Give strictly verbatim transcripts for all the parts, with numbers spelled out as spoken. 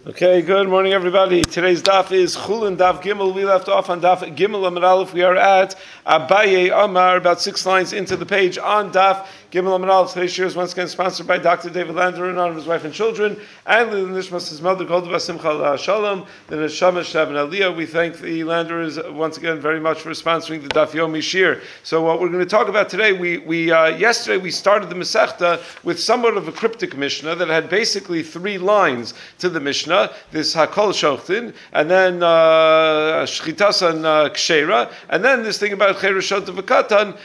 Okay, good morning, everybody. Today's daf is Chulin Daf Gimel. We left off on Daf Gimel Amud Aleph. We are at Abaye Amar, about six lines into the page on Daf Gimel Amud Aleph. Today's shir is once again sponsored by Doctor David Lander in honor of his wife and children, and the Nishmas, his mother, called Simcha Shalom, the Neshama Shav and Aliyah. We thank the Landers once again very much for sponsoring the Daf Yomi shir. So what we're going to talk about today, we we uh, yesterday we started the Masechta with somewhat of a cryptic Mishnah that had basically three lines to the Mishnah. This Hakol Shochtin, and then Shchitas and Kshera, and then this thing about Cherushot V'Katan.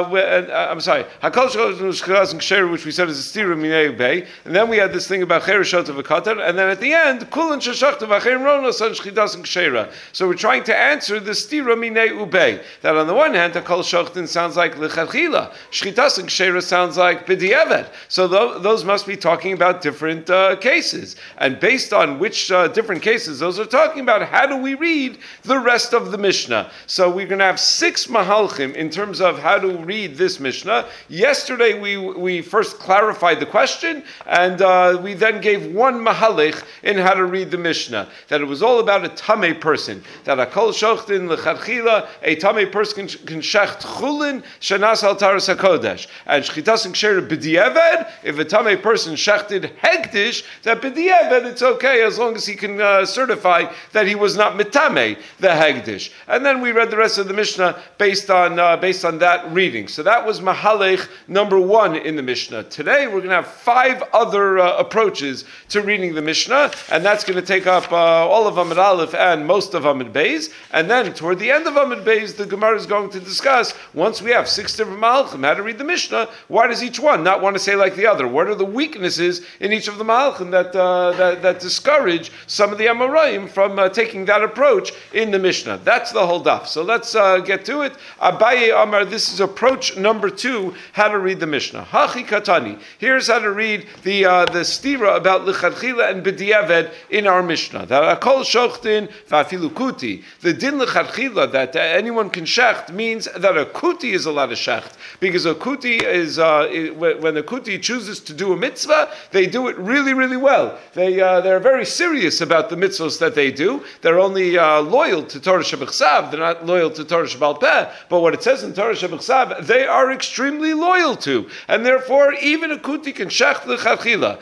I'm sorry, Hakol Shochtin, Shchitas and Kshera, which we said is a stira minei ubei, and then we had this thing about Cherushot V'Katan, and then at the end, Kulan Sheshachta V'Cherim Ronos and Shchitas and Kshera. So we're trying to answer the stira minei ubei. That on the one hand, Hakol Shochtin sounds like Lechatchila, Shchitas and Kshera sounds like B'diavad. So th- those must be talking about different uh, cases, and based on which uh, different cases those are talking about, how do we read the rest of the Mishnah? So we're going to have six mahalchim in terms of how to read this Mishnah. Yesterday we we first clarified the question, and uh, we then gave one mahalch in how to read the Mishnah, that it was all about a tamei person, that a kol shochtin lechatchila, a tamei person can shecht chulin shanas al taras hakodesh, and shchitas and ksher b'diavad, if a tamei person shechted hegdish, that b'diavad it's okay as long as he can uh, certify that he was not mitame the hegdish. And then we read the rest of the Mishnah based on uh, based on that reading. So that was mahalech number one in the Mishnah. Today we're going to have five other uh, approaches to reading the Mishnah, and that's going to take up uh, all of Amud Aleph and most of Amud Beis. And then toward the end of Amud Beis, the Gemara is going to discuss, once we have six different mahalchim, how to read the Mishnah. Why does each one not want to say like the other? What are the weaknesses in each of the mahalchim that uh, that, that discourage some of the Amoraim from uh, taking that approach in the Mishnah? That's the whole daf. So let's uh, get to it. Abaye Amar, this is approach number two, how to read the Mishnah. Hachi Katani. Here's how to read the uh, the stira about Lechatchila and B'diavad in our Mishnah. That Akol Shochtin V'afilu Kuti. The din Lechatchila, that uh, anyone can shecht, means that a Kuti is allowed to shecht. Because a Kuti is, uh, it, when a Kuti chooses to do a mitzvah, they do it really, really well. They, uh, they're very serious about the mitzvahs that they do. They're only uh, loyal to Torah Shebechsav. They're not loyal to Torah Shebal Peh. But what it says in Torah Shebechsav, they are extremely loyal to. And therefore, even a Kuti can shecht l'chadchila.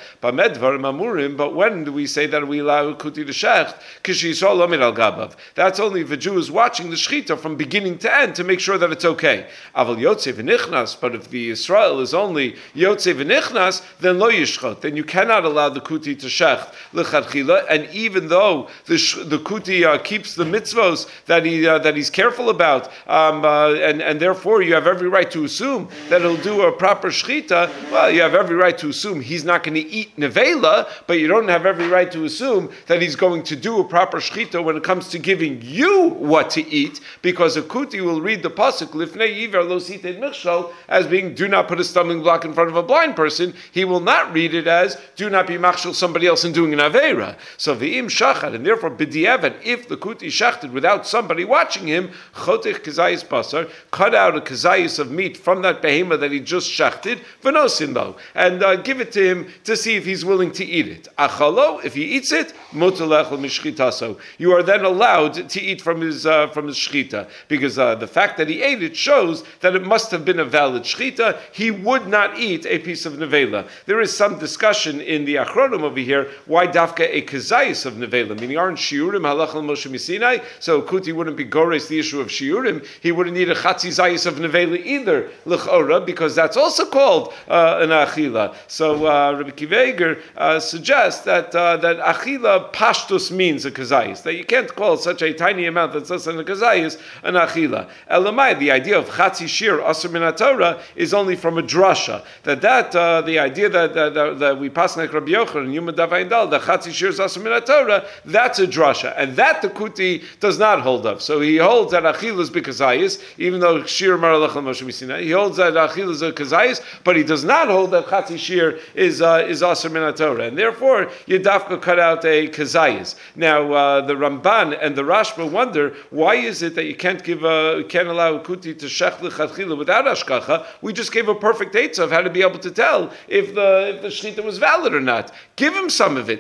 But when do we say that we allow a Kuti to shecht? K'shiyisrael lo min al gabav. That's only if a Jew is watching the shechita from beginning to end to make sure that it's okay. Aval yotzei v'nichnas. But if the Israel is only yotzei v'nichnas, then lo yishchot. Then you cannot allow the Kuti to shecht l'chadchila. And even though the the Kuti uh, keeps the mitzvos that he uh, that he's careful about, um, uh, and and therefore you have every right to assume that he'll do a proper shechita. Well, you have every right to assume he's not going to eat nevela, but you don't have every right to assume that he's going to do a proper shechita when it comes to giving you what to eat, because a Kuti will read the pasuk lifnei yiver lo sited michshol as being do not put a stumbling block in front of a blind person. He will not read it as do not be machshel somebody else in doing an aveira. So v'im shachad, and therefore b'diavad, if the Kuti shachted without somebody watching him, chotich kazayis basar, cut out a kazayis of meat from that behemoth that he just shachted, v'nosin lo, and uh, give it to him to see if he's willing to eat it. Achalo, if he eats it, mutar lechol mishchitaso. You are then allowed to eat from his uh, from his shchita, because uh, the fact that he ate it shows that it must have been a valid shchita. He would not eat a piece of nevela. There is some discussion in the Achronim over here why dafka a kazayis of nevela, meaning aren't shiurim halach al Moshe Misinai, so Kuti wouldn't be gores the issue of shiurim. He wouldn't need a chatzi zayis of nevela either l'chora, because that's also called uh, an achila. So uh, Rabbi Kiva Eiger uh, suggests that uh, that achila pashtus means a kazayis, that you can't call such a tiny amount that's less than a kazayis an achila. Elamai, the idea of chatzi shir asur min Torah is only from a drasha. That that uh, the idea that that, that, that we pass like Rabbi Yochanan Yuma Davayin Dal, the chatzi shir is asur min Torah, that's a drasha, and that the Kuti does not hold of. So he holds that achila is b'kazayis, even though shir maralach Moshe Misinai. He holds that achila is a kazayis, but he does not hold that chatzi shir is uh, is asur min Torah, and therefore you dafka cut out a kazayis. Now uh, the Ramban and the Rashba wonder, why is it that you can't give a can't allow a Kuti to shech l'chadchila without ashkacha? We just gave a perfect eitzah of how to be able to tell if the if the shechita was valid or not. Give him some of it. See if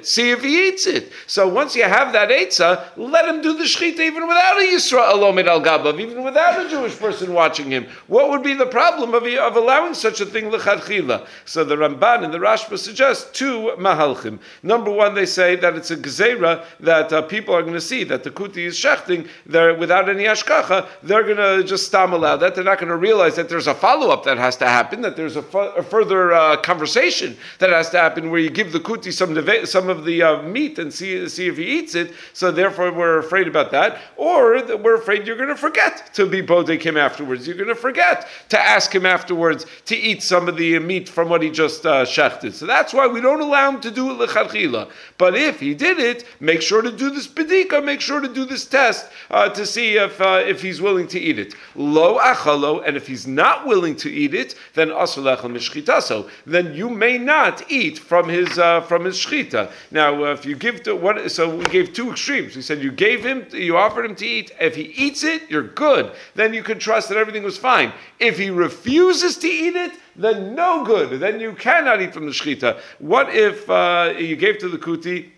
he eats it. So once you have that eitzah, let him do the shechita even without a Yisrael Alomid al Gabav, even without a Jewish person watching him. What would be the problem of, of allowing such a thing l'chadchila? So the Ramban and the Rashba suggest two mahalchim. Number one, they say that it's a gezerah that uh, people are going to see that the kuti is shechting. They're without any ashkacha. They're going to just stam allow that. They're not going to realize that there's a follow-up that has to happen. That there's a, fu- a further uh, conversation that has to happen where you give the kuti some neve- some of the uh, meat and see see if he eats it. So therefore, we're afraid about that, or that we're afraid you're going to forget to be bodek him afterwards. You're going to forget to ask him afterwards to eat some of the meat from what he just uh, shechted. So that's why we don't allow him to do it lechatchila. But if he did it, make sure to do this bedika. Make sure to do this test uh, to see if uh, if he's willing to eat it. Lo achalo, and if he's not willing to eat it, then asur lechel mishchitaso. Then you may not eat from his uh, from his shchita. Now, uh, if you give to what, so we gave two extremes. We said you gave him, you offered him to eat. If he eats it, you're good. Then you can trust that everything was fine. If he refuses to eat it, then no good. Then you cannot eat from the shchita. What if uh, you gave to the kuti?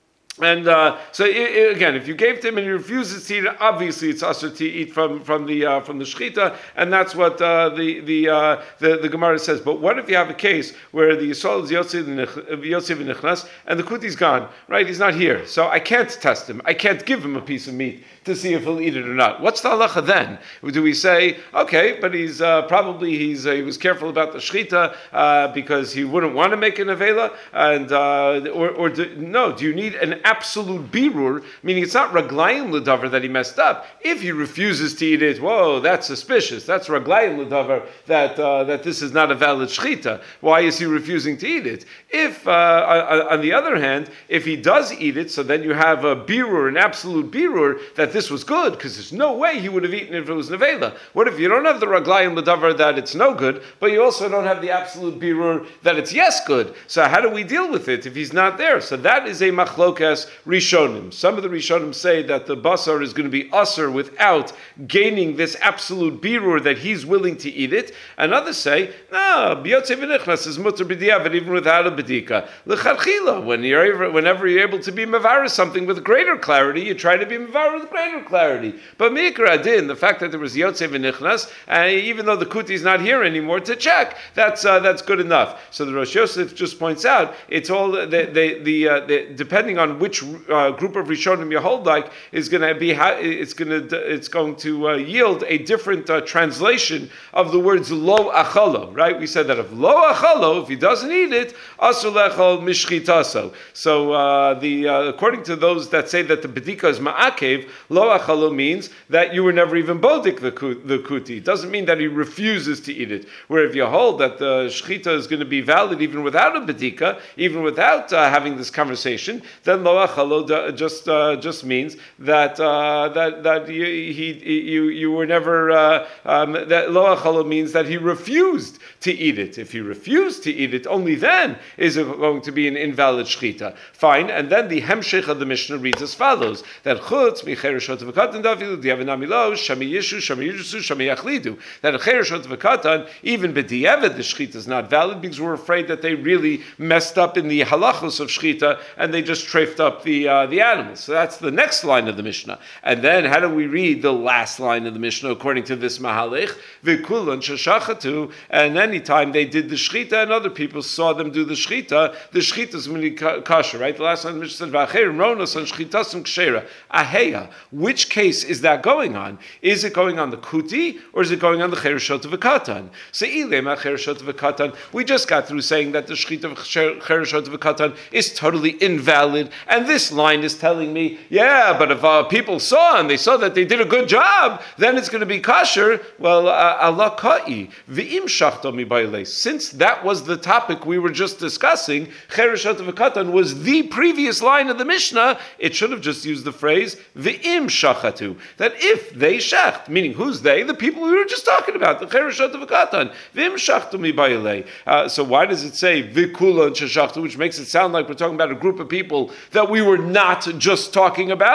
And uh, so it, it, again, if you gave to him and he refuses to eat it, obviously it's usher to eat from from the uh, from the shechita, and that's what uh, the the, uh, the the Gemara says. But what if you have a case where the yisol is yotzev v'nichnas and the kuti's gone, right? He's not here, so I can't test him. I can't give him a piece of meat to see if he'll eat it or not. What's the halacha then? Do we say, okay, but he's uh, probably he's uh, he was careful about the shechita uh, because he wouldn't want to make an avela, and uh, or or do, no? Do you need an absolute birur, meaning it's not raglayim l'davar that he messed up. If he refuses to eat it, whoa, that's suspicious. That's raglayim l'davar that uh, that this is not a valid shechita. Why is he refusing to eat it? If, uh, on the other hand, if he does eat it, so then you have a birur, an absolute birur that this was good, because there's no way he would have eaten it if it was nevela. What if you don't have the raglayim l'davar that it's no good, but you also don't have the absolute birur that it's yes good? So how do we deal with it if he's not there? So that is a machlokas Rishonim. Some of the Rishonim say that the basar is going to be usher without gaining this absolute birur that he's willing to eat it. And others say, no, biyotze v'nichnas is mutter b'diavad even without a bedika. L'chadchila, when you're whenever you're able to be mevaris something with greater clarity, you try to be mevaris with greater clarity. But mikra adin, the fact that there was yotze v'nichnas, and even though the kuti is not here anymore to check, that's uh, that's good enough. So the Rosh Yosef just points out it's all the the, the, uh, the depending on which uh, group of Rishonim you hold like is going to be it's going to it's going to uh, yield a different uh, translation of the words lo achalo. Right? We said that if lo achalo, if he doesn't eat it, asur lechol mishchitaso. So uh, the uh, according to those that say that the bedika is ma'akev, lo achalo means that you were never even bodik the the kuti. It doesn't mean that he refuses to eat it. Where if you hold that the shchita is going to be valid even without a bedika, even without uh, having this conversation, then lo achalo just uh, just means that uh, that that you, he you you were never uh, um, that lo achalo means that he refused to eat it. If he refused to eat it, only then is it going to be an invalid shchita. Fine, and then the hemshich of the Mishnah reads as follows: that chutz michereshot v'katan davilu diavanamilo shami yishu shami yishu shami yachlidu. That chereshot v'katan even b'diavad the shchita is not valid because we're afraid that they really messed up in the halachos of shchita and they just trafed up the uh, the animals. So that's the next line of the Mishnah. And then how do we read the last line of the Mishnah according to this mahalech? V'kulan sheshachatu. And anytime they did the shchita and other people saw them do the shchita, the shchita is going to be kosher, right? The last line of the Mishnah said v'acherim ronos on shchitasum kshera. Aheya. Which case is that going on? Is it going on the kuti or is it going on the chereshot v'katan? So ilema chereshot v'katan. We just got through saying that the shchita of chereshot v'katan is totally invalid, and this line is telling me, yeah, but if uh, people saw and they saw that they did a good job, then it's going to be kosher. Well, Allah ka'i v'im shachto mi ba'ilei. Since that was the topic we were just discussing, chereshot v'katan was the previous line of the Mishnah. It should have just used the phrase v'im shachatu. That if they shacht, meaning who's they? The people we were just talking about, the chereshot v'katan. V'im shachto mi ba'ilei. Uh, so why does it say v'kula and shachtu, which makes it sound like we're talking about a group of people that we were not just talking about?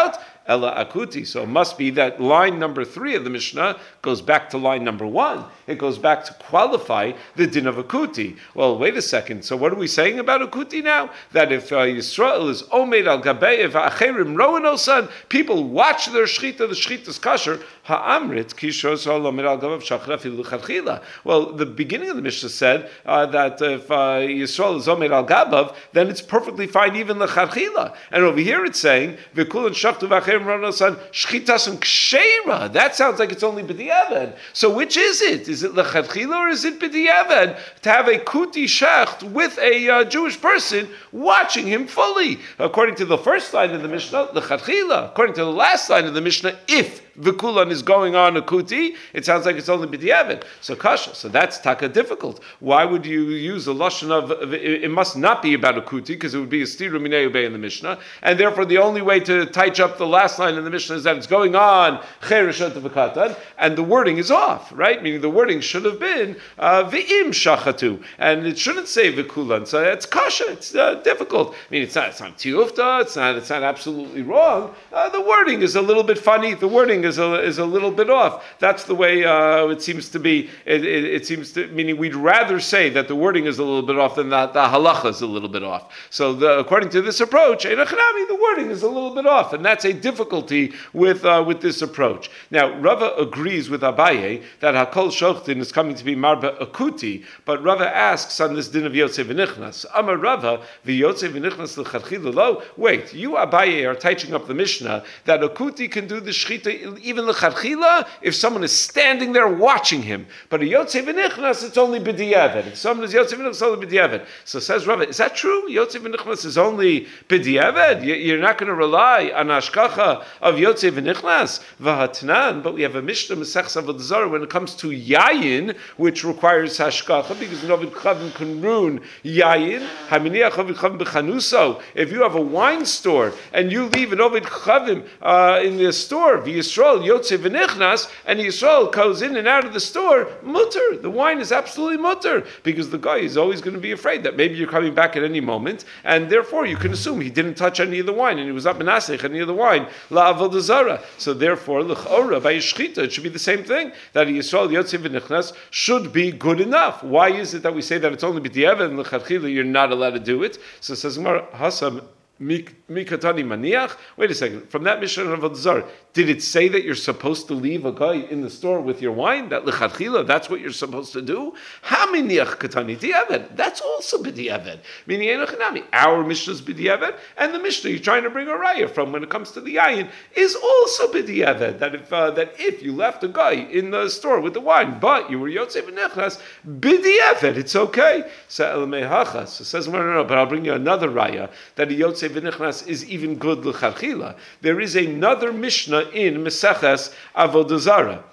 ela akuti. So it must be that line number three of the Mishnah goes back to line number one. It goes back to qualify the din of akuti. Well, wait a second. So what are we saying about akuti now? That if uh, Yisrael is omed al gabei v'acherim roen osan, people watch their shchita, the shchita is kosher. Ha'amrit kishos omed al gabav shachra filu chadchila. Well, the beginning of the Mishnah said uh, that if uh, Yisrael is omed al gabav, then it's perfectly fine even l'chadchila. And over here it's saying v'kulan shachtu v'acherim roen osan shchitasun ksheira. That sounds like it's only b'diavad. So which is it? Is it l'chadchila or is it b'diavad? To have a kuti shecht with a uh, Jewish person watching him fully. According to the first line of the Mishnah, l'chadchila. According to the last line of the Mishnah, if v'kulan is going on a kuti, it sounds like it's only b'diavad. So kasha. So that's taka difficult. Why would you use the lashon of, it must not be about a kuti, because it would be a stiru minei ubei in the Mishnah, and therefore the only way to touch up the last line in the Mishnah is that it's going on chereshot v'katan, and the wording is off, right? Meaning the wording should have been uh, v'im shachatu, and it shouldn't say v'kulan. So it's kasha. It's uh, difficult. I mean, it's not. It's not tiyufta. It's not. It's not absolutely wrong. Uh, the wording is a little bit funny. The wording is a is a little bit off. That's the way uh, it seems to be. It, it, it seems to meaning we'd rather say that the wording is a little bit off than that the halacha is a little bit off. So the, according to this approach, the wording is a little bit off, and that's a difficulty with uh, with this approach. Now, Rava agrees with Abaye that Hakol Shochtin is coming to be Marba Akuti, but Rava asks on this din of Yotze v'nichnas. Amar Rava v'Yotze v'nichnas l'chadchila lo. Wait, you Abaye are teaching up the Mishnah that Akuti can do the shchita even l'chadchila if someone is standing there watching him, but a Yotze v'nichnas it's only b'diavad. If someone is Yotze v'nichnas, it's only b'diavad. So says Rava, is that true? Yotze v'nichnas is only b'diavad. You're not going to rely on ashkacha of Yotze v'nichnas v'hatnan, but we have a Mishnah Masechus Avodah Zarah when it comes to yayin, which requires hashkacha, because Novid Chavim can ruin yayin. Haminiach Novid Chavim b'chanuso. If you have a wine store and you leave an Novid Chavim uh, in the store, v'Yisrael Yotze v'nichnas, and Yisrael goes in and out of the store, mutter. The wine is absolutely mutter, because the guy is always going to be afraid that maybe you're coming back at any moment, and therefore you can assume he didn't touch any of the wine, and he was up in Asich, any of the wine, la avodah zarah. So therefore, l'chora by shchita, it should be the same thing, that Yisrael Yotze v'nichnas should be good enough. Why is it that we say that it's only b'diavad and l'chadchila you're not allowed to do it? So it says Gemara, Hasam Mikatani maniach. Wait a second. From that Mishnah of Avodah Zarah, did it say that you're supposed to leave a guy in the store with your wine? That lechatchila, that's what you're supposed to do? Haminiach katani diavad. That's also b'diavad. Meaning enochanami. Our Mishnah is b'diavad, and the Mishnah you're trying to bring a raya from when it comes to the yayin is also b'diavad. That if uh, that if you left a guy in the store with the wine, but you were yotze v'nechnas b'diavad, it's okay. So elamei hachas. So says no, no, no. But I'll bring you another raya that a yotze v'nichnas is even good l'chadchila. There is another Mishnah in Meseches Avodah Zarah.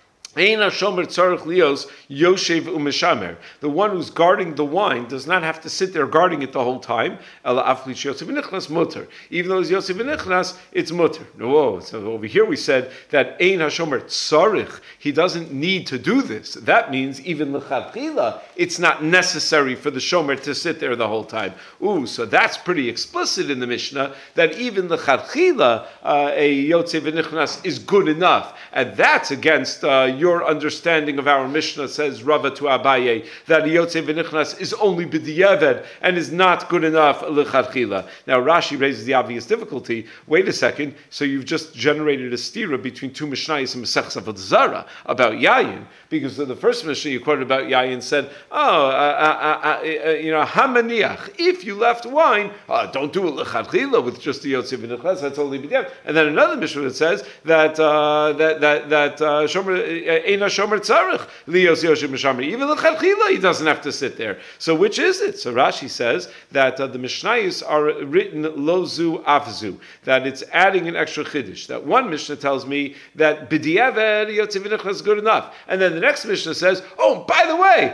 The one who's guarding the wine does not have to sit there guarding it the whole time. Even though it's Yosef v'nichnas, it's mutter. No, so over here we said that Ein HaShomer Tzarich, he doesn't need to do this. That means even l'chadchila, it's not necessary for the Shomer to sit there the whole time. Ooh, so that's pretty explicit in the Mishnah, that even l'chadchila, uh, a Yosef v'nichnas is good enough. And that's against uh, your Your understanding of our Mishnah, says Rava to Abaye, that Yotze v'nichnas is only b'diavad and is not good enough l'chadchila. Now Rashi raises the obvious difficulty. Wait a second. So you've just generated a stira between two Mishnayos and Masechus Avodah Zarah about yayin, because the first Mishnah you quoted about yayin said, "Oh, uh, uh, uh, uh, you know, hamaniach. If you left wine, uh, don't do it l'chadchila with just the Yotze v'nichnas. That's only b'diavad." And then another Mishnah that says that uh, that that that uh, shomer. Ein HaShomer Tzarich Lios Yoshim Mishamri. Even the Chadchila, he doesn't have to sit there. So which is it? So Rashi says that uh, the Mishnayos are written Lozu Afzu, that it's adding an extra Chiddush. That one Mishnah tells me that B'diavad Yotze v'nichnas is good enough. And then the next Mishnah says, oh, by the way, not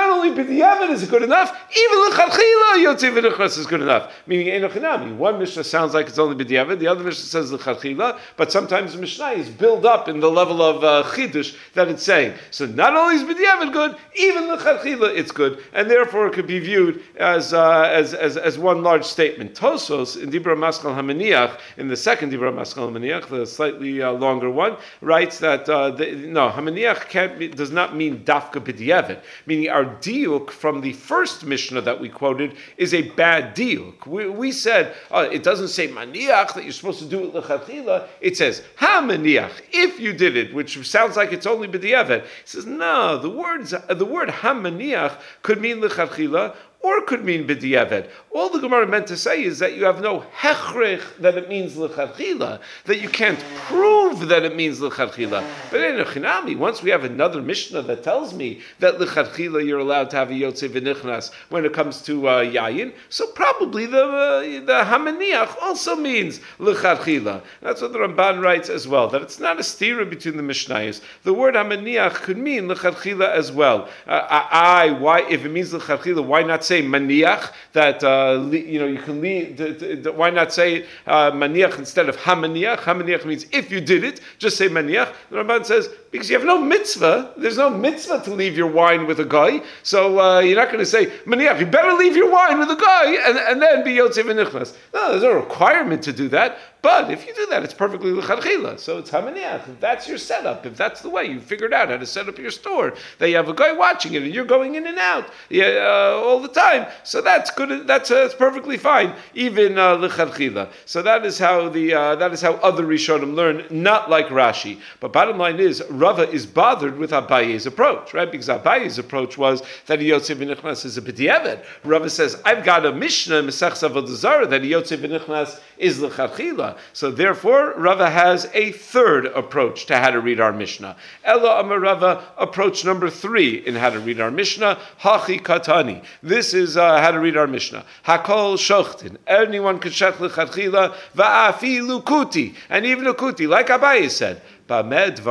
only b'diavad is good enough, even l'chadchila yotze v'nichnas is good enough. Meaning, eino chinami. One Mishnah sounds like it's only b'diavad, the other Mishnah says l'chadchila, but sometimes the Mishnah is built up in the level of uh, chidush that it's saying. So not only is b'diavad good, even l'chadchila it's good, and therefore it could be viewed as uh, as, as as one large statement. Tosos in Dibra Maskal Hamaniach, in the second Dibra Maskal Hamaniach, the slightly uh, longer one, writes that uh, the, no Hamaniach can't be, does not mean dafka b'diavad, meaning our diuk from the first Mishnah that we quoted is a bad diuk. We, we said uh, it doesn't say maniach that you're supposed to do it l'chadchila. It says ha maniach if you did it, which sounds like it's only b'diavad. It says no. The words the word ha maniach could mean l'chadchila, or could mean b'diavad. All the Gemara meant to say is that you have no hechrich that it means l'chadchila, that you can't prove that it means l'chadchila. But in a chinami, once we have another Mishnah that tells me that l'chadchila you're allowed to have a yotze v'nichnas when it comes to uh, yayin, so probably the uh, the hamaniach also means l'chadchila. That's what the Ramban writes as well, that it's not a stira between the Mishnayos. The word hamaniach could mean l'chadchila as well. Uh, I, I, why, if it means l'chadchila, why not say maniach, that uh, you know you can leave, the, the, the, why not say uh, maniach instead of hamaniach? Hamaniach means if you did it, just say maniach. The Ramban says because you have no mitzvah, there's no mitzvah to leave your wine with a guy, so uh, you're not going to say maniach. You better leave your wine with a guy and, and then be yotze v'nichnas. No, there's no requirement to do that. But if you do that, it's perfectly l'chadchila. So it's hamaniach. If that's your setup, if that's the way you figured out how to set up your store, that you have a guy watching it and you're going in and out yeah, uh, all the time, so that's good. That's, uh, that's perfectly fine, even uh, l'chadchila. So that is how the uh, that is how other Rishonim learn, not like Rashi. But bottom line is, Rava is bothered with Abaye's approach, right? Because Abaye's approach was that yotze v'nichnas is a b'diavad. Rava says, I've got a Mishnah Mesechus Avodah Zarah that yotze v'nichnas is l'chadchila. So therefore, Rava has a third approach to how to read our Mishnah. Ella Amar Rava, approach number three in how to read our Mishnah, Hachi Katani. This is uh, how to read our Mishnah. Hakol Shochtin. Anyone could shech l'chadchila, va'afi lukuti. And even lukuti, like Abaye said. Here's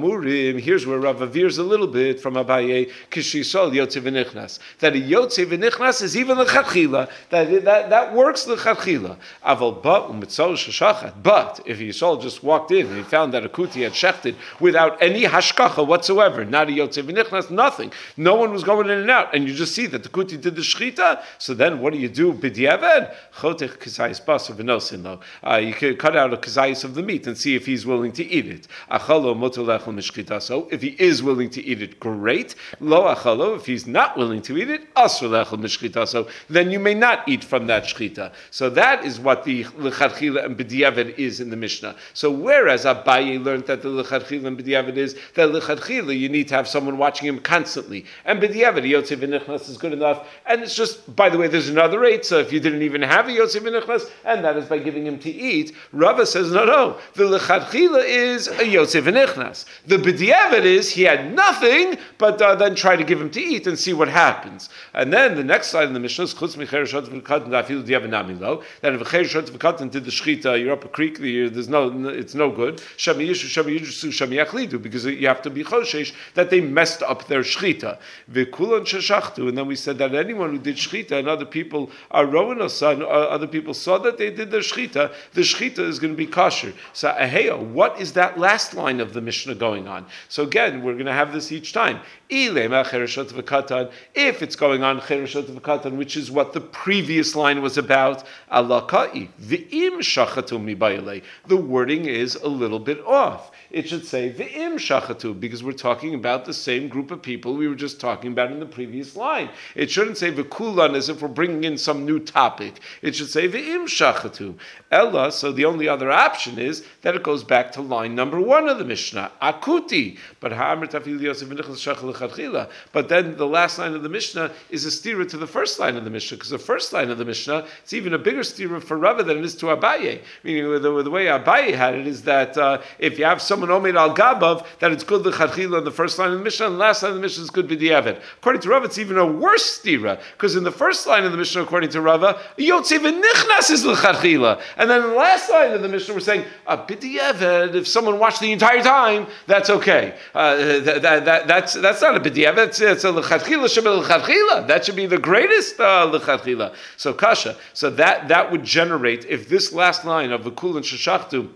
where Rava veers a little bit from Abaye, Kishisol Yotze V'nichnas. That a Yotze V'nichnas is even l'chadchila. That that that works l'chadchila. Aval but u'mitzol sheshachat. But if Yisol just walked in and he found that a kuti had shechted without any hashkacha whatsoever, not a Yotze V'nichnas, nothing. No one was going in and out, and you just see that the kuti did the shchita. So then, what do you do? B'diavad chotech kizayis basar v'nosin lo. You can cut out a kizayis of the meat and see if he's willing to eat it. So if he is willing to eat it, great. Lo achalo, if he's not willing to eat it, asur lechel mishchita. So then you may not eat from that shchita. So that is what the l'chadchila and b'diavad is in the Mishnah. So whereas Abaye learned that the l'chadchila and b'diavad is that l'chadchila you need to have someone watching him constantly, and b'diavad yotze v'nichnas is good enough. And it's just, by the way, there's another rate. So if you didn't even have a yotze v'nichnas, and that is by giving him to eat, Rava says no, no. The l'chadchila is a yotze v'nichnas. The b'diavad is he had nothing, but uh, then try to give him to eat and see what happens. And then the next slide in the Mishnah is chutz micher shot v'katan da'afilu di'avanami lo. That if a cher shot v'katan did the shchita, you're up a creek, there's no, it's no good. Shami yishu, shami yishu, shami yachlidu, because you have to be choshesh that they messed up their shchita. V'kulan sheshachtu, and then we said that anyone who did shchita and other people are rowing us, uh, other people saw that they did their shchita, the shchita is going to be kosher. So aheya, what is that last line of the Mishnah going on? So again, we're going to have this each time. If it's going on chereshot v'katan, which is what the previous line was about, alakai v'im shachatu mibayalei. The wording is a little bit off. It should say v'im shachatu, because we're talking about the same group of people we were just talking about in the previous line. It shouldn't say v'kulan as if we're bringing in some new topic. It should say v'im shachatu. Ella, so the only other option is that it goes back to line number one of the Mishnah, akuti. But but then the last line of the Mishnah is a stira to the first line of the Mishnah, because the first line of the Mishnah, it's even a bigger stira for Rava than it is to Abaye. Meaning the, the way Abaye had it is that uh, if you have someone omed al gabav, that it's good l'chadchila in the first line of the Mishnah, and the last line of the Mishnah is good b'diavad. According to Rava, it's even a worse stira, because in the first line of the Mishnah, according to Rava, yotze v'nichnas is l'chadchila, and then in the last line of the Mishnah, we're saying a b'diavad. If someone watched the the entire time, that's okay. Uh, that, that, that, that's that's not a b'diavad. That's it's a l'chadchila shebel l'chadchila. That should be the greatest uh, l'chadchila. So kasha. So that that would generate, if this last line of the kul and sheshachtu,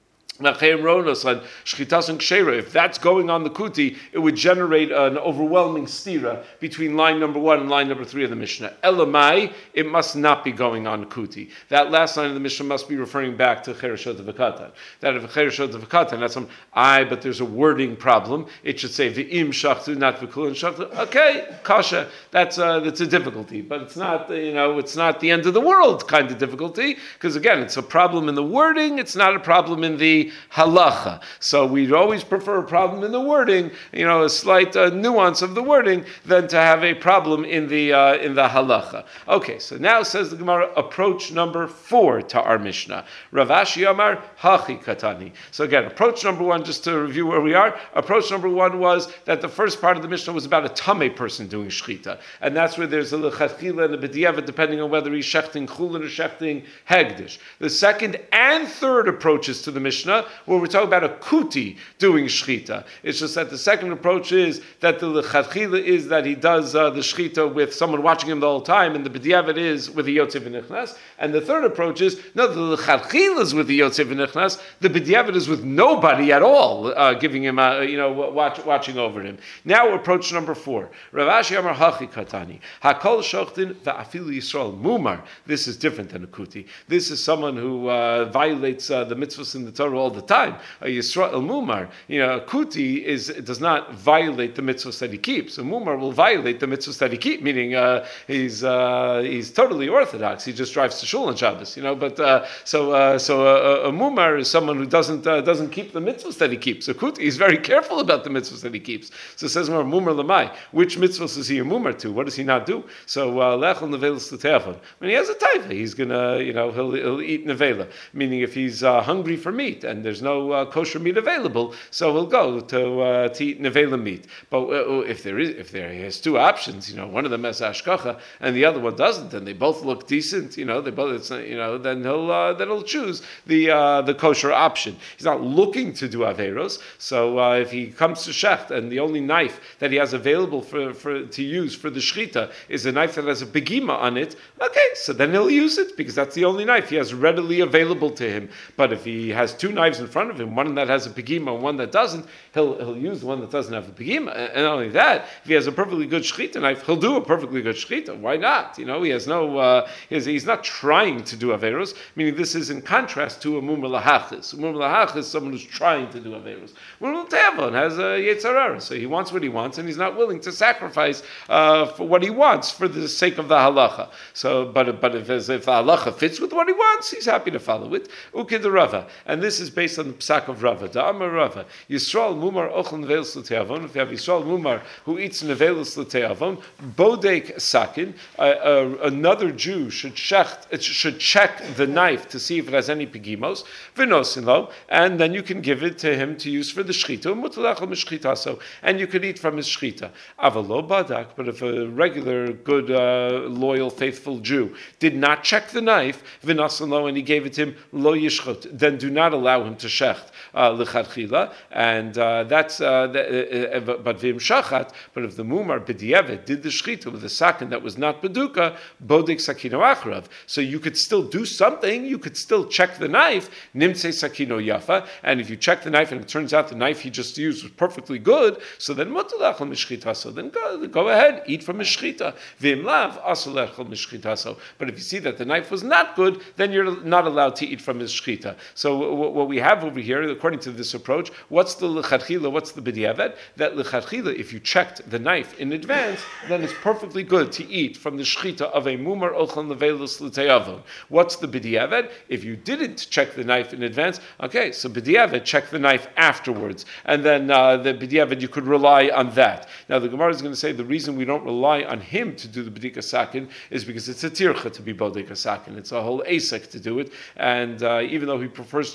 if that's going on the kuti, it would generate an overwhelming stira between line number one and line number three of the Mishnah. Elamai, it must not be going on kuti. That last line of the Mishnah must be referring back to Chereshot V'Katan. That if Chereshot V'Katan, that's some, I, but there's a wording problem. It should say V'im shachtu, not V'kulin shachtu. Okay, kasha, that's a, that's a difficulty, but it's not, you know, it's not the end of the world kind of difficulty, because again, it's a problem in the wording, it's not a problem in the halacha. So we'd always prefer a problem in the wording, you know, a slight uh, nuance of the wording, than to have a problem in the uh, in the halacha. Okay, so now says the Gemara, approach number four to our Mishnah. Rav Ashi Amar Hachi Katani. So again, approach number one, just to review where we are. Approach number one was that the first part of the Mishnah was about a tamei person doing shchita, and that's where there's a lechatchila and a b'diavad, depending on whether he's shechting chulin or shechting hegdish. The second and third approaches to the Mishnah, where we're talking about a kuti doing shchita. It's just that the second approach is that the lechatchila is that he does uh, the shchita with someone watching him the whole time, and the b'diavad is with the yotzev v'nichnas. And the third approach is, no, the lechatchila is with the yotzev v'nichnas, the b'diavad is with nobody at all, uh, giving him, uh, you know, watch, watching over him. Now approach number four. Rav Ashi Amar Hachi Katani. Hakol shochtin va'afilu Yisrael mumar. This is different than a kuti. This is someone who uh, violates uh, the mitzvahs in the Torah all the time. A Yisrael mumar, you know, a kuti is does not violate the mitzvahs that he keeps. A mumar will violate the mitzvahs that he keeps, meaning uh, he's uh, he's totally orthodox. He just drives to shul on Shabbos, you know. But uh, so uh, so a, a mumar is someone who doesn't uh, doesn't keep the mitzvahs that he keeps. A kuti is very careful about the mitzvahs that he keeps. So it says mumar lamai. Which mitzvahs is he a mumar to? What does he not do? So lechel nevelas l'te'avon. When he has a taiva, he's gonna, you know, he'll he'll eat nevela. Meaning if he's uh, hungry for meat and there's no uh, kosher meat available, so he'll go to uh, to eat nevela meat. But uh, if there is, if there he has two options, you know, one of them has ashkacha and the other one doesn't, and they both look decent, you know, they both, it's, you know, then he'll uh, then he'll choose the uh, the kosher option. He's not looking to do averos, so uh, if he comes to shecht and the only knife that he has available for, for to use for the shchita is a knife that has a begima on it, okay, so then he'll use it because that's the only knife he has readily available to him. But if he has two knives in front of him, one that has a pegima and one that doesn't, he'll he'll use the one that doesn't have a pegima. And not only that, if he has a perfectly good shchita knife, he'll do a perfectly good shchita. Why not? You know, he has no, uh, he has, he's not trying to do averos, meaning this is in contrast to a mumar lahachis. A mumar lahachis is someone who's trying to do averos. Mumar tevon has a yetzarara, so he wants what he wants and he's not willing to sacrifice uh, for what he wants for the sake of the halacha. So, but but if, if the halacha fits with what he wants, he's happy to follow it. Ukid Rava, and this is based on the psak of Rava. Da'amar Rava, Yisrael mumar ochel nevelis l'te'avon. If you have Yisrael mumar who eats nevelis l'te'avon, bodek sakin, uh, uh, another Jew should shecht, should check the knife to see if it has any pegimos, v'nosin lo, and then you can give it to him to use for the shchita, mutalachal mishchitaso, and you could eat from his shchita. Avalo badak, but if a regular, good, uh, loyal, faithful Jew did not check the knife, v'nosin lo, and he gave it to him, lo yishchot, then do not allow him to shecht l'chadchila, and uh, that's uh, the, uh, but v'im shachat. But if the mumar b'diavad did the shchita with a sakin that was not beduka, bodek sakino achrav. So you could still do something. You could still check the knife, nimtze sakino yafa. And if you check the knife and it turns out the knife he just used was perfectly good, so then mutalachal mishchita. So then go, go ahead, eat from mishchita. V'im lav asolechal mishchita. So, but if you see that the knife was not good, then you're not allowed to eat from his shchita. So what we have over here, according to this approach, what's the lechatchila, what's the b'diavad? That lechatchila, if you checked the knife in advance, then it's perfectly good to eat from the shchita of a mumar ochel nevelis l'te'avon. What's the b'diavad? If you didn't check the knife in advance, okay, so b'diavad, check the knife afterwards, and then uh, the b'diavad, you could rely on that. Now the Gemara is going to say the reason we don't rely on him to do the b'dika sakin is because it's a tircha to be bodika sakin. It's a whole asek to do it, and uh, even though he prefers to do things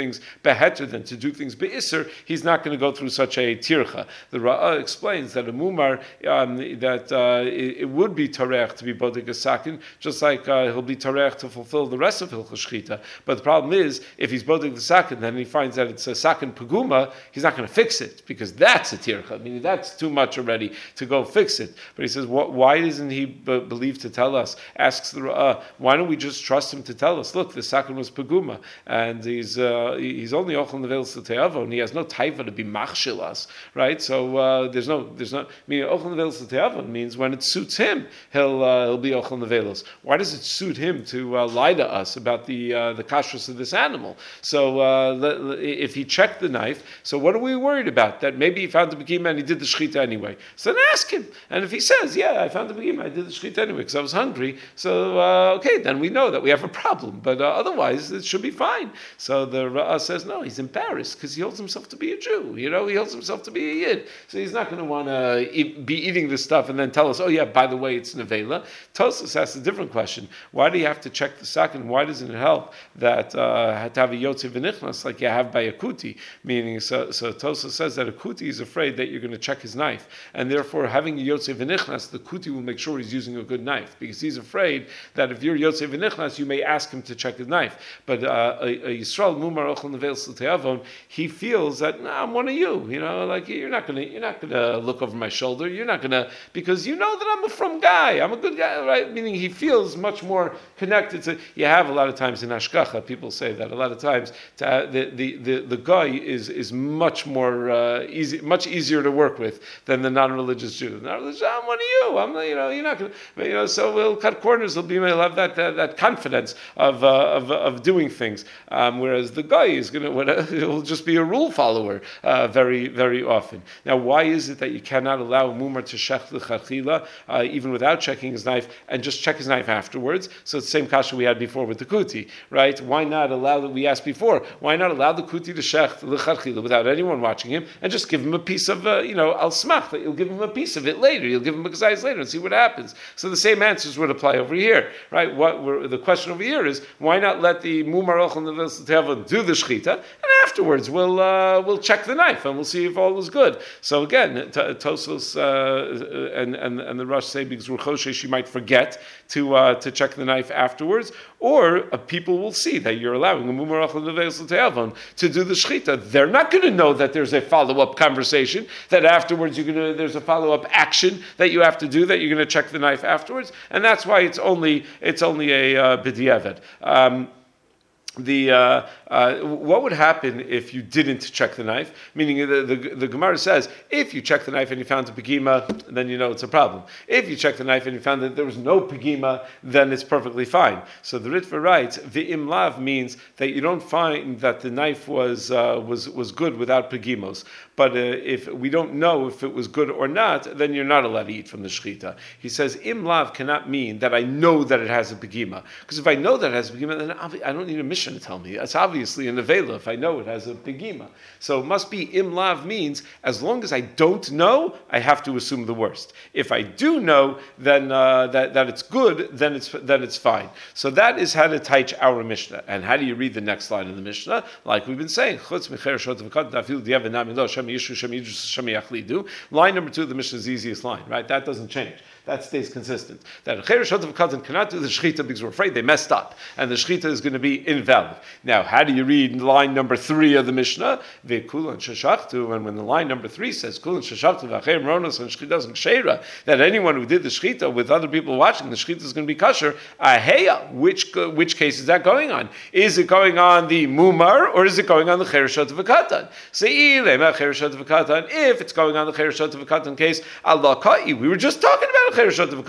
things beheter than to do things be'isr, he's not going to go through such a tircha. The Ra'ah explains that a mumar, um, that uh, it, it would be tarech to be bodek a sakin, just like uh, he'll be tarech to fulfill the rest of hilchos shchita. But the problem is, if he's bodek the sakin, then he finds that it's a sakin paguma, he's not going to fix it, because that's a tircha. I mean, that's too much already to go fix it. But he says, what, why doesn't he b- believe to tell us? Asks the Ra'ah, why don't we just trust him to tell us, look, the sakin was paguma, and he's uh, he's only ochel nevel l'te'avon, and he has no taiva to be machshil us, right? So uh, there's no, there's no, I mean, ochel nevel l'te'avon means when it suits him, he'll uh, he'll be ochel nevelos. Why does it suit him to uh, lie to us about the uh, the kashrus of this animal? So uh, if he checked the knife, so what are we worried about? That maybe he found the begima and he did the shchita anyway. So then ask him, and if he says, yeah, I found the begima, I did the shchita anyway because I was hungry, so uh, okay, then we know that we have a problem, but uh, otherwise it should be fine. So the Ra'ah says, no, he's embarrassed because he holds himself to be a Jew, you know, he holds himself to be a Yid, so he's not going to want to eat, be eating this stuff and then tell us, oh yeah, by the way, it's nevela. Tosfos asks a different question. Why do you have to check the sakin? Why doesn't it help that uh, to have a yotze v'nichnas like you have by a kuti? Meaning, so, so Tosfos says that a kuti is afraid that you're going to check his knife, and therefore having a yotze v'nichnas, the kuti will make sure he's using a good knife, because he's afraid that if you're yotze v'nichnas, you may ask him to check his knife. But uh, a, a Yisrael mumar ochel nevel l'te'avon, he feels that, nah, I'm one of you, you know, like you're not going to, you're not going to look over my shoulder, you're not going to, because you know that I'm a from guy, I'm a good guy, right? Meaning he feels much more connected to. You have a lot of times in Hashgacha, people say that a lot of times to, uh, the, the the the guy is is much more uh, easy, much easier to work with than the non-religious Jew. The non-religious, I'm one of you. I'm you know you're not going to, you know. So we'll cut corners. He'll be he'll have that that, that confidence of, uh, of of doing things. Um, whereas the guy is going to he'll just be a rule follower uh, very very often. Now, why is it that you cannot allow a mumar to shech l'chachila uh, even without checking his knife, and just check his knife afterwards? So it's the same kasha we had before with the kuti, right? Why not allow that we asked before? Why not allow the kuti to shech l'chachila without anyone watching him, and just give him a piece of, uh, you know, al smach, that you'll give him a piece of it later. You'll give him a gazais later and see what happens. So the same answers would apply over here, right? What we're, the question over here is, why not let the mumar ochel nevel l'te'avon do the shchita, and afterwards we'll uh, we'll check the knife and we'll see if all is good. So again, t- Tosfos uh, and, and and the Rosh say because Ruchoshe she might forget to uh, to check the knife afterwards, or uh, people will see that you're allowing a mumar ochel nevel l'te'avon to do the shchita. They're not going to know that there's a follow up conversation, that afterwards you're going to there's a follow up action that you have to do, that you're going to check the knife afterwards, and that's why it's only it's only a uh, b'diavad. Um, The uh, uh, what would happen if you didn't check the knife? Meaning the, the the Gemara says if you check the knife and you found a pegima, then you know it's a problem. If you check the knife and you found that there was no pegima, then it's perfectly fine. So the Ritva writes v'im lav means that you don't find that the knife was uh, was was good without pegimos. But uh, if we don't know if it was good or not, then you're not allowed to eat from the shechita. He says im lav cannot mean that I know that it has a pegima, because if I know that it has a pegima, then I don't need a mission to tell me. It's obviously in the Vela if I know it has a pegima. So it must be im lav means as long as I don't know, I have to assume the worst. If I do know, then uh, that that it's good, then it's then it's fine. So that is how to teach our Mishnah. And how do you read the next line in the Mishnah? Like we've been saying, line number two of the Mishnah is the easiest line, right? That doesn't change. That stays consistent. That a Cheresh of Katan cannot do the Shechita because we're afraid they messed up, and the Shechita is going to be invalid. Now, how do you read line number three of the Mishnah? Ve'kulan sheshachtu, and when the line number three says Kulan sheshachtu v'achem ronos and Shechita and Ksheira, that anyone who did the Shechita with other people watching, the Shechita is going to be kosher. Aheya, which which case is that going on? Is it going on the Mumar or is it going on the Cheresh of Katan? If it's going on the Cheresh of Katan case, Allah kai. We were just talking about it should say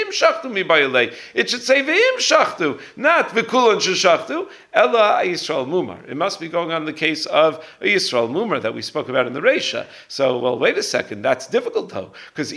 v'im shachtu, not v'kulan sheshachtu, ella Yisrael mumar. It must be going on the case of a Yisrael mumar that we spoke about in the Reisha. So, well, wait a second, that's difficult though, because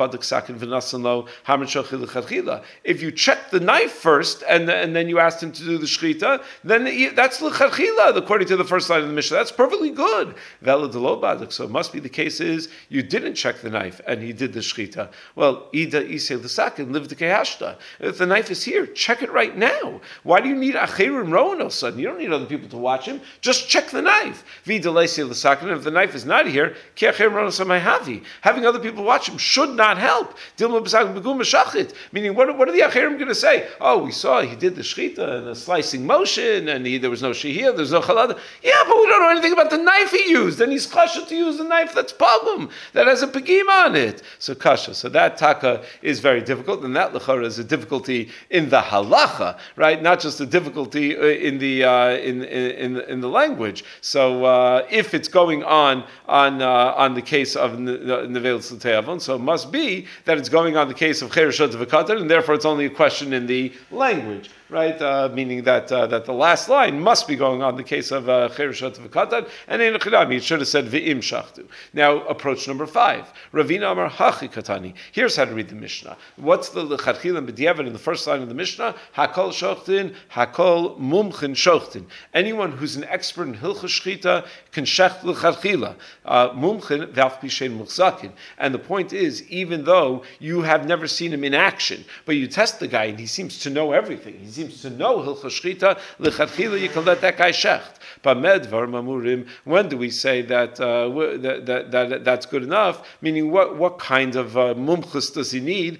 if you check the knife first and, and then you asked him to do the shechita, then that's l'chachila, according to the first line of the Mishnah. That's perfectly good. So it must be the case is you didn't check the knife and he did the shechita. Well, ida isei l'sakin live the kehashta. If the knife is here, check it right now. Why do you need acherim ronos? sudden. You don't need other people to watch him. Just check the knife. If the knife is not here, having other people watch him should not help. Meaning, what, what are the Acherim going to say? Oh, we saw he did the shchita and the slicing motion, and he, there was no shehiyah, there's no chalada. Yeah, but we don't know anything about the knife he used, and he's kasha to use the knife that's pagum, that has a pagim on it. So kasha. So that taka is very difficult, and that lechara is a difficulty in the halacha, right? Not just a difficulty in the uh, in, in in the language. So uh, if it's going on on uh, on the case of nevel tzutei, so it must be that it's going on the case of chereshot v'katan, and therefore it's only a question in the language, right? Uh, meaning that uh, that the last line must be going on the case of chereshot v'katan, and in chidami it should have said v'im shachtu. Now approach number five. Ravina Amar hachi katani. Here's how to read the Mishnah. What's the lechatchila and b'diavad in the first line of the Mishnah? Hakol shochtin, hakol mumchin shochtin. Anyone who's an expert in hilchos shchita can shecht lechatchila. Mumchin v'af pishen muchzakin. And the point is, even though you have never seen him in action, but you test the guy and he seems to know everything. He seems to know hilchos shchita. Lechatchila, you can let that guy shecht. Bamedvar mamurim. When do we say that, uh, that, that, that that's good enough? Meaning, what what kind of uh, mumchus does he need?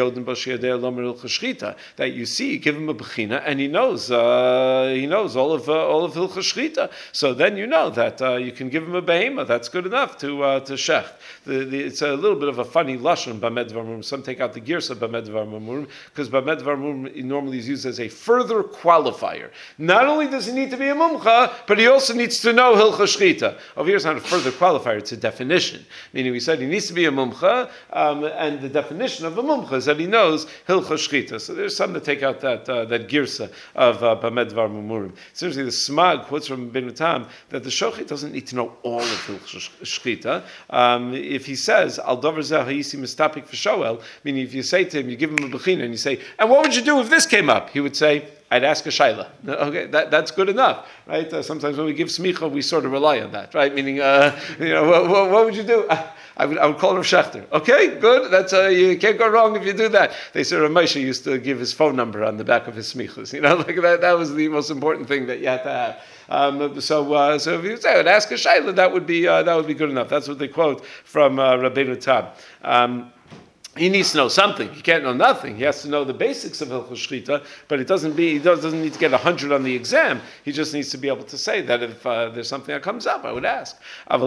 That you see, give him a bechina, and he knows uh, he knows all of uh, all of hilchos shchita. So then you know that uh, you can give him a behema. That's good enough to uh, to shecht. The, the, it's a little bit of a funny lashon bamedvar mamurim. Some take out the girsa bamedvar mamurim because bamedvar mamurim normally is used as a further qualifier. Not only does he need to be a mumcha, but he also needs to know hilchos shchita. Over here, it's not a further qualifier; it's a definition. Meaning, we said he needs to be a mumcha, um, and the definition of a mumcha is that he knows hilchos shchita. So there's some that take out that uh, that girsa of bamedvar mamurim. Seriously, the Smag quotes from Ben Tam that the shochit doesn't need to know all of hilchos shchita. Um, if he says al davar zeh hayisi mistapik v'shoel, meaning if you say to him, you give him a bechina, and you say, and what would you do if this came up? He would say, I'd ask a shaila. Okay, that, that's good enough, right? Uh, sometimes when we give smicha, we sort of rely on that, right? Meaning, uh, you know, what, what, what would you do? I, I would, I would call him Schechter. Okay, good. That's uh, you can't go wrong if you do that. They said Rav Moshe used to give his phone number on the back of his smichas. You know, like that. That was the most important thing that you had to have. Um, so, uh, so if you say, I'd ask a shaila, that would be uh, that would be good enough. That's what they quote from uh, Rabbeinu Tam. Um, He needs to know something. He can't know nothing. He has to know the basics of hilchos shchita, but it doesn't be. He doesn't need to get a hundred on the exam. He just needs to be able to say that if uh, there's something that comes up, I would ask. But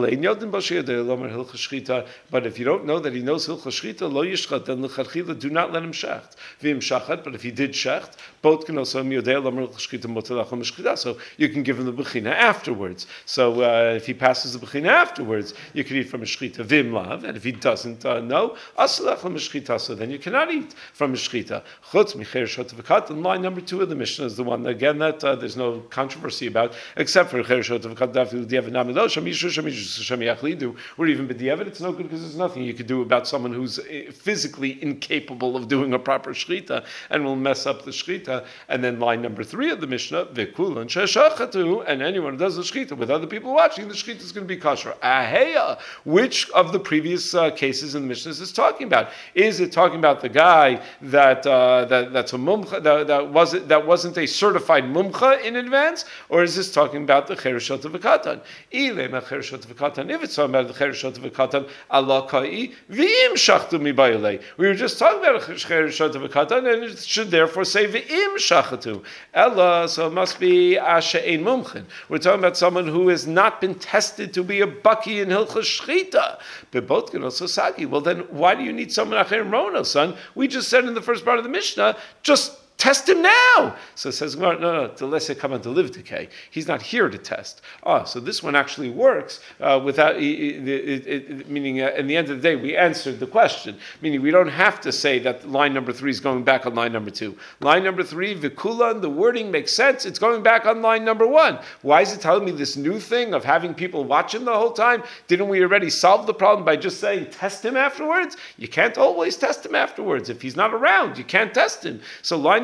if you don't know that he knows hilchos shchita, lo yishchat, then l'chadchila, do not let him shecht. V'im shachat, but if he did shecht, both can also miyodei lomer hilchos shchita motelachom shchita. So you can give him the bechina afterwards. So uh, if he passes the bechina afterwards, you can eat from a shchita v'im lav, and if he doesn't uh, know, asalachom shchita, so then you cannot eat from a shchita. Chutz michereshot v'kat. And line number two of the Mishnah is the one again that uh, there's no controversy about, except for chereshot v'kat dafilu diavad namilo shamishu shamishu shamiachlidu, or even b'diavad. It's no good because there's nothing you could do about someone who's physically incapable of doing a proper shchita and will mess up the shchita. And then line number three of the Mishnah, v'kulan sheshachatu, and anyone who does the shchita with other people watching, the shchita is going to be kosher. Aheya, which of the previous uh, cases in the Mishnah is this talking about? Is it talking about the guy that uh, that that's a mumcha that, that wasn't that wasn't a certified mumcha in advance, or is this talking about the chereshot v'katan? Ilema chereshot v'katan. If it's talking about the chereshot v'katan, Allah kai v'im shachtu mibayilei. We were just talking about chereshot v'katan, and it should therefore say v'im shachatu. Ella, so it must be asha ein mumchin. We're talking about someone who has not been tested to be a baki in hilchos shchita. Bebotkin also sagi. Well, then why do you need someone? Son, we just said in the first part of the Mishnah, just test him now. So it says, no, no, no, to let's say come on to live decay. He's not here to test. Oh, so this one actually works uh, without, it, it, it, meaning uh, in the end of the day, we answered the question. Meaning we don't have to say that line number three is going back on line number two. Line number three, vikulan, the wording makes sense. It's going back on line number one. Why is it telling me this new thing of having people watch him the whole time? Didn't we already solve the problem by just saying test him afterwards? You can't always test him afterwards. If he's not around, you can't test him. So line number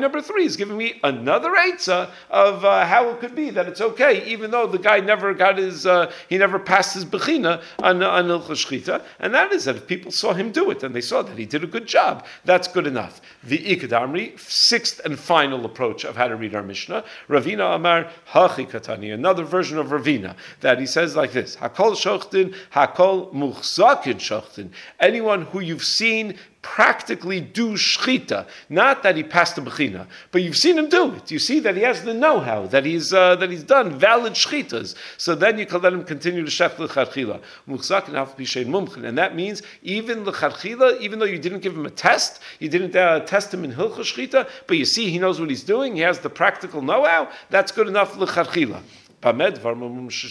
number three is giving me another eitzah of uh, how it could be that it's okay, even though the guy never got his, uh, he never passed his bechina on on Hilchos Shchita, and that is that if people saw him do it and they saw that he did a good job, that's good enough. The Ikadamri, sixth and final approach of how to read our Mishnah, Ravina Amar Hachi Katani, another version of Ravina, that he says like this: Hakol Shochtin, Hakol Muchzakin Shochtin. Anyone who you've seen practically do shchita, not that he passed the bechina, but you've seen him do it. You see that he has the know-how, that he's uh, that he's done valid shchitas. So then you can let him continue to shech l'charchila. Muchzakin af b'shein mumchin, and that means even l'charchila, even though you didn't give him a test, you didn't uh, test him in hilchos shchita, but you see he knows what he's doing. He has the practical know-how. That's good enough l'charchila. That's only if he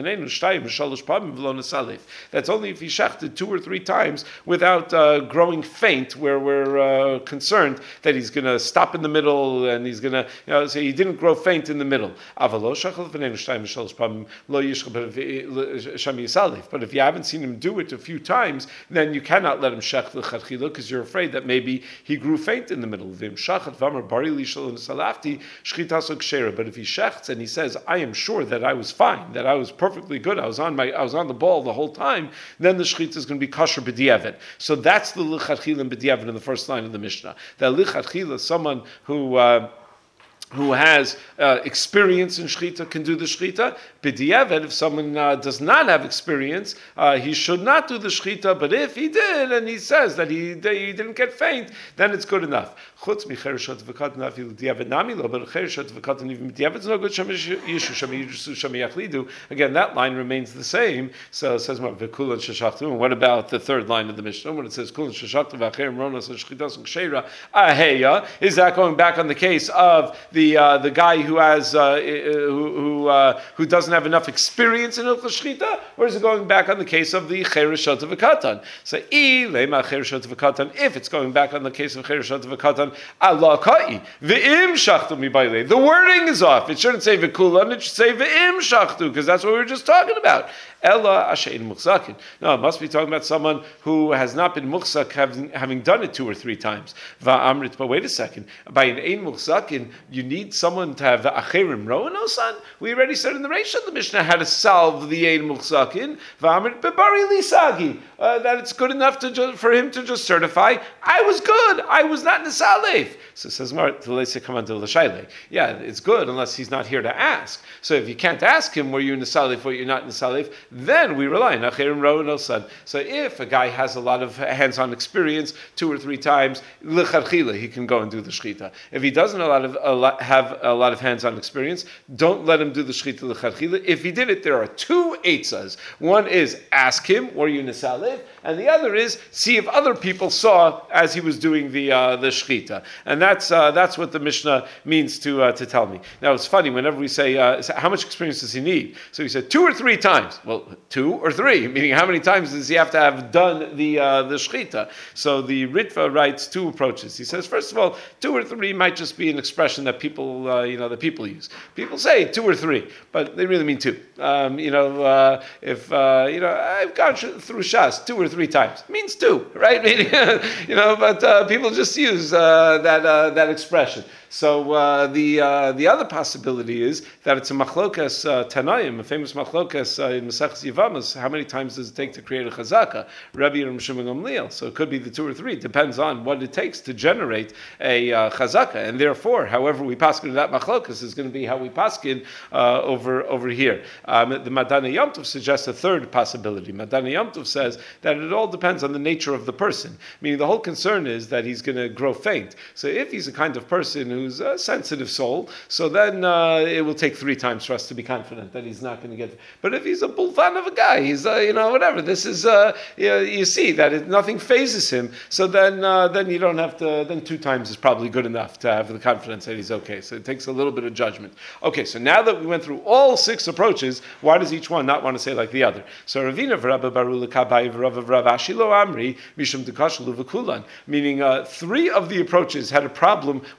shechted two or three times without uh, growing faint, where we're uh, concerned that he's going to stop in the middle and he's going to, you know, say he didn't grow faint in the middle. But if you haven't seen him do it a few times, then you cannot let him shech l'charchila because you're afraid that maybe he grew faint in the middle. But if he shechts and he says, I am sure that I was fine, that I was perfectly good, I was on my, I was on the ball the whole time, then the shechita is going to be kosher b'diavad. So that's the lichatchila and b'diavad in the first line of the Mishnah. That lichatchila, someone who uh, who has uh, experience in shechita can do the shechita. B'diavad, if someone uh, does not have experience, uh, he should not do the shechita. But if he did, and he says that he, that he didn't get faint, then it's good enough. Chutz michereshot v'katan afil b'diavad nami lo, but chereshot v'katan even b'diavad is no good. Shama yishu, shama yishu, shama yachlidu. Again, that line remains the same. So it says v'kulan sheshachtu. And what about the third line of the Mishnah when it says kulan sheshachtu v'acherim ronas shchitas u'ksheira aheya? Is that going back on the case of the uh, the guy who has uh, who who, uh, who doesn't have enough experience in Hilchos Shchita, or is it going back on the case of the Chereshot of a Katan? So, if it's going back on the case of Chereshot of a Katan, Allah Kai, V'im Shachtu mi baile. The wording is off. It shouldn't say V'kulan, it should say V'im Shachtu, because that's what we were just talking about. Ella Ashein Muchzakin. No, it must be talking about someone who has not been Muchzak, having, having done it two or three times. Va'amrit, but wait a second. By an Ein Muchzakin, you need someone to have the Acherim Roanosan. We already said in the Reish of the Mishnah how to solve the Ein Muchzakin. Va'amrit Bebari Lisagi. That it's good enough to just, for him to just certify, I was good, I was not Nisalef. So it says, yeah, it's good unless he's not here to ask. So if you can't ask him, were you Nisalef or you're not Nisalef, then we rely on Acherim Roanosan. So if a guy has a lot of hands-on experience, two or three times, L'charchila, he can go and do the shchita. If he doesn't a lot of, a lot, have a lot of hands-on experience, don't let him do the shchita L'charchila. If he did it, there are two eitzas. One is ask him, were you Nisalef? And the other is see if other people saw as he was doing the uh, the shchita. And that's uh, that's what the Mishnah means to uh, to tell me. Now it's funny whenever we say uh, how much experience does he need? So he said two or three times. Well, two or three, meaning how many times does he have to have done the uh, the shchita? So the Ritva writes two approaches. He says first of all, two or three might just be an expression that people uh, you know that people use. People say two or three, but they really mean two. Um, you know, uh, if uh, you know I've gone through Shas two or three times, it means two, right? you know, but uh, people just use uh, that uh, that expression. So uh, the uh, the other possibility is that it's a machlokas uh, Tanaim, a famous machlokas uh, in Maseches Yevamos. How many times does it take to create a chazaka? Rabbi Yerim Shimon Gamliel. So it could be the two or three. Depends on what it takes to generate a uh, chazaka, and therefore, however we paskin that machlokas is going to be how we paskin uh, over over here. Um, the Madana Yom Tov suggests a third possibility. Madana Yom Tov says that it all depends on the nature of the person. Meaning the whole concern is that he's going to grow faint. So if he's a kind of person who who's a sensitive soul, so then uh, it will take three times for us to be confident that he's not going to get. But if he's a bulvan of a guy, he's uh, you know whatever. This is uh, you, know, you see that it, nothing phases him. So then uh, then you don't have to. Then two times is probably good enough to have the confidence that he's okay. So it takes a little bit of judgment. Okay, so now that we went through all six approaches, why does each one not want to say like the other? So Ravina v'Rabba Barula Kabai v'Rabba v'Ravashi lo Amri Mishum Dekashlu v'Kulan, meaning uh, three of the approaches had a problem with the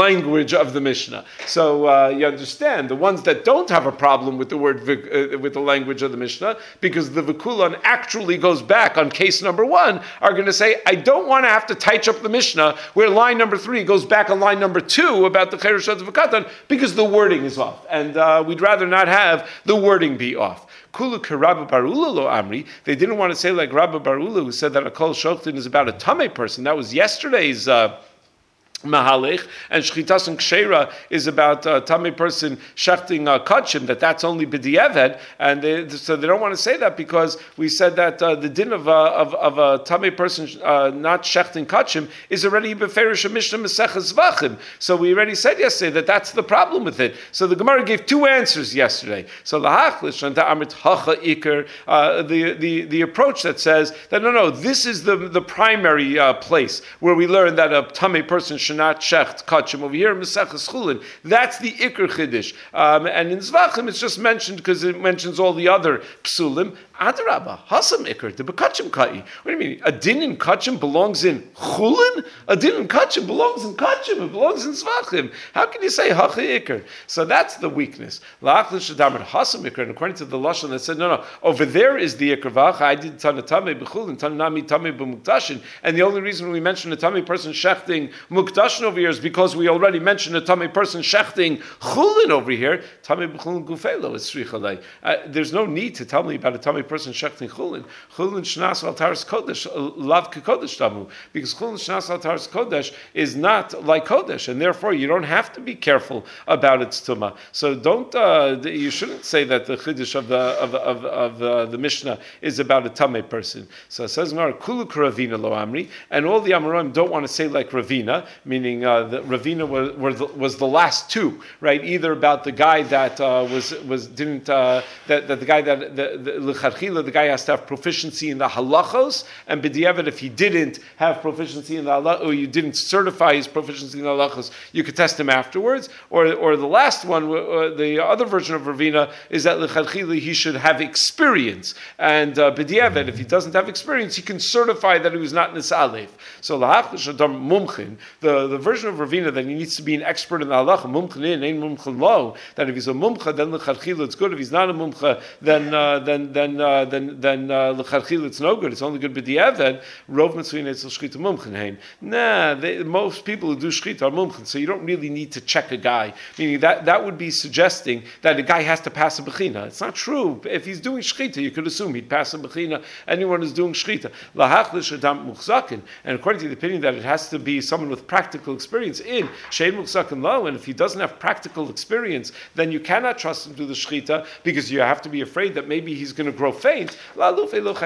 language of the Mishnah. So uh, you understand, the ones that don't have a problem with the word uh, with the language of the Mishnah, because the Vikulan actually goes back on case number one, are going to say, I don't want to have to touch up the Mishnah where line number three goes back on line number two about the Cheresh V'Katan, because the wording is off. And uh, we'd rather not have the wording be off. Kulu Rabba Barula lo Amri. They didn't want to say like Rabba Barula, who said that a Kol Shoktin is about a Tameh person. That was yesterday's uh, Mahalich, and Shchitas and Kshera is about a Tameh person shechting uh, Kachim, that that's only B'di'eved, and they, so they don't want to say that because we said that uh, the din of, uh, of, of a Tameh person uh, not shechting Kachim is already Beferish Mishnah Meseches Zvachim. So we already said yesterday that that's the problem with it. So the Gemara gave two answers yesterday. So Lahachlish and Amit Hacha Iker, uh, the, the, the approach that says that no, no, this is the, the primary uh, place where we learn that a Tameh person should not shecht kachim. Over here in Maseches Chulin, that's the Iker Chiddush. Um, and in Zvachim, it's just mentioned because it mentions all the other psulim. Adarabba, Hasam Iker, the Bekachim Kai. What do you mean? A din in Kachim belongs in Chulin? A din in Kachim belongs in Kachim. It belongs in Zvachim. How can you say Hacha Iker? So that's the weakness. La'achlish Shadamar Hasam Iker. And according to the Lashon that said, no, no, over there is the Iker Vach. I did Tanatame B'Chulin, Tanami Tame B'Muktashin. And the only reason we mention a Tame person shechting Muktashin over here is because we already mentioned a Tame person shechting Chulin over here. Tame B'Chulin Gufelo is Srichalei. Uh, there's no need to tell me about a Tame person shechting Chulin. Chulin Shnas al Taras Kodesh, Lav Kodesh Tamu. Because Chulin Shnas al Taras Kodesh is not like Kodesh, and therefore you don't have to be careful about its Tumah. So don't, uh, you shouldn't say that the Chiddush of the of, of, of uh, the Mishnah is about a Tameh person. So it says, Kulu Ravina Lo Amri, and all the Amoraim don't want to say like Ravina, meaning uh, that Ravina was, was, the, was the last two, right? Either about the guy that uh, was was didn't uh, that, that the guy that the, the the guy has to have proficiency in the halachos, and b'diavad, if he didn't have proficiency in the halachos, or you didn't certify his proficiency in the halachos, you could test him afterwards. Or, or the last one, uh, the other version of Ravina, is that l'chadchila he should have experience, and uh, b'diavad, if he doesn't have experience, he can certify that he was not nisalef. So l'hachlish adam mumchin, the the version of Ravina that he needs to be an expert in the halacha, mumchin in, ain't mumchin lo. That if he's a mumcha, then l'chadchila it's good. If he's not a mumcha, then uh, then then Uh, then then l'chadchila uh, it's no good. It's only good b'diavad. Rov mitzvin etzel shchita mumchen hein. Nah, they, most people who do shchita are mumchen, so you don't really need to check a guy. Meaning that that would be suggesting that a guy has to pass a bechina. It's not true. If he's doing shchita, you could assume he'd pass a bechina. Anyone who's doing shchita, lahachlish adam muchzakin. And according to the opinion that it has to be someone with practical experience in shein muchzakin lo. And if he doesn't have practical experience, then you cannot trust him to the shchita because you have to be afraid that maybe he's going to grow faint. Uh,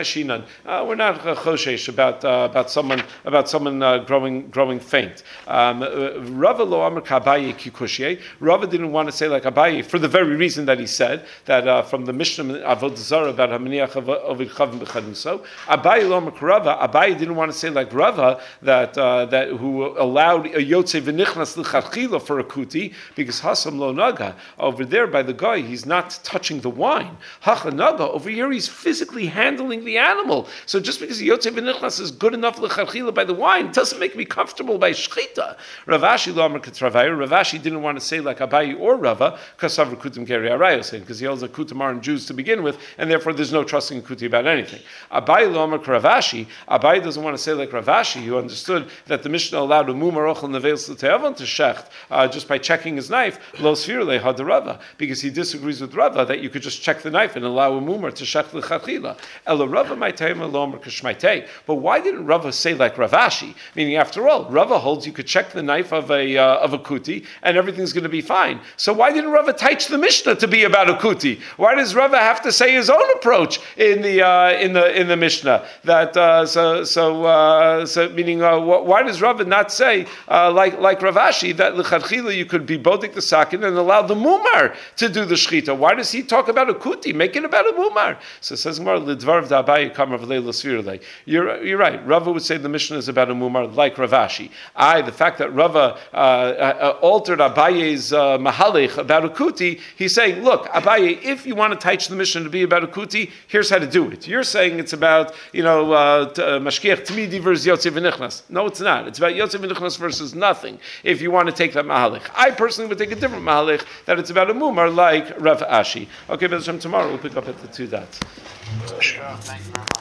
we're not uh, choshesh about uh, about someone about someone uh, growing growing faint. Um, Rava lo amar kabaye kikushye. Rava didn't want to say like Abaye for the very reason that he said that uh, from the Mishnah Avodah Zarah about hamaniach ovid chavim b'chanuso. Abaye lo amar Rava. Abaye didn't want to say like Rava that uh, that who allowed a yotze v'nichnas l'chadchila for a kuti because hasam lo naga over there by the guy he's not touching the wine. Hacha naga over here he's physically handling the animal. So just because the Yotze V'Nichnas is good enough l'chadchila by the wine doesn't make me comfortable by shchita. Ravashi lo amar k'travayir. Ravashi didn't want to say like Abaye or Rava because of kutim keri arayos, because he holds a kutamar and Jews to begin with, and therefore there's no trusting kuti about anything. Abaye lo amar k'Ravashi. Abaye doesn't want to say like Ravashi, who understood that the Mishnah allowed a mumar ochel neveils l'te'avon to shecht uh, just by checking his knife lo sfir lehad Rava, because he disagrees with Rava that you could just check the knife and allow a mumar to shecht l'chadchila. Ela Rava ma'itayim lomer k'shmaitei. But why didn't Rava say like Ravashi? Meaning, after all, Rava holds you could check the knife of a uh, of a kuti and everything's going to be fine. So why didn't Rava teach the Mishnah to be about a kuti? Why does Rava have to say his own approach in the uh, in the in the Mishnah? That uh, so so uh, so meaning, uh, why does Rava not say uh, like like Ravashi that l'chadchila you could be bodik the sakin and allow the mumar to do the shchita? Why does he talk about a kuti? Make it about a mumar. So it says more l'dvar of Abaye kamar v'leila svirulei. You're you're right. Rava would say the Mishnah is about a mumar like Ravashi. I the fact that Rava uh, uh, altered Abaye's uh, mahalich about a kuti, he's saying, look, Abaye, if you want to teach the Mishnah to be about a kuti, here's how to do it. You're saying it's about you know mashkiach tmidi versus yotze v'nichnas. No, it's not. It's about yotze v'nichnas versus nothing. If you want to take that mahalich, I personally would take a different mahalich that it's about a mumar like Rav Ashi. Okay, but tomorrow we'll pick up at the two dots. Sure, thank you very much.